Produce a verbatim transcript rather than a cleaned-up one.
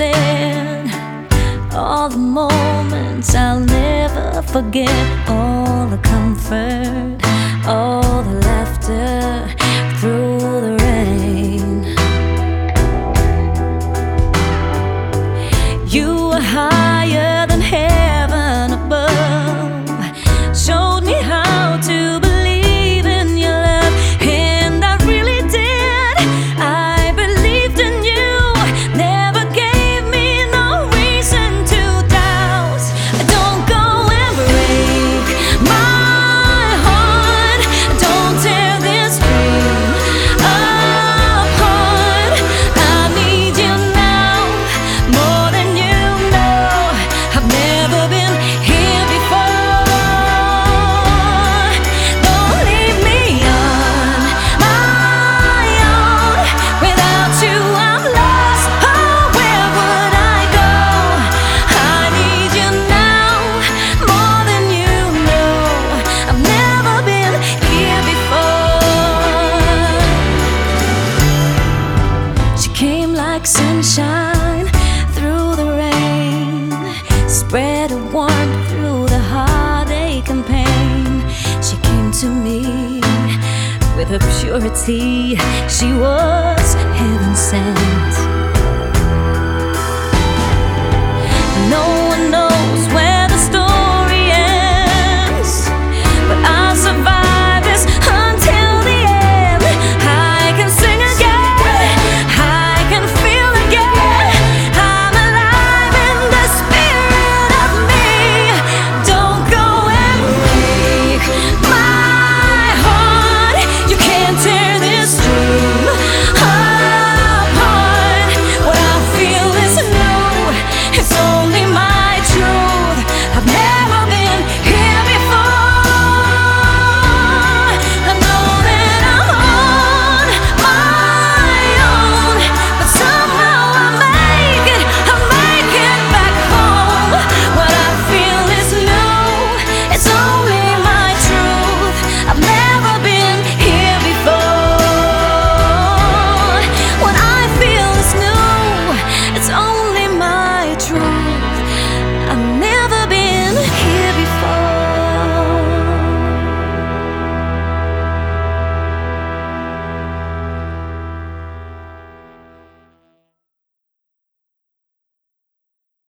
said, all the moments I'll never forget, all the comfort, all the laughter through the rain. You were higher than heaven above, showed me how to believe in your love, and I really did. I believed in you, never gave me no reason to doubt. Don't go and break my heart, don't tear this dream apart. I need you now more than you know. I've never been here before. Don't leave me on my own. Without you I'm lost, oh, where would I go? I need you now more than you know. I've never been here before. She came like sunshine through the rain, spread a warmth through the heartache and pain. She came to me with her purity, she was heaven sent.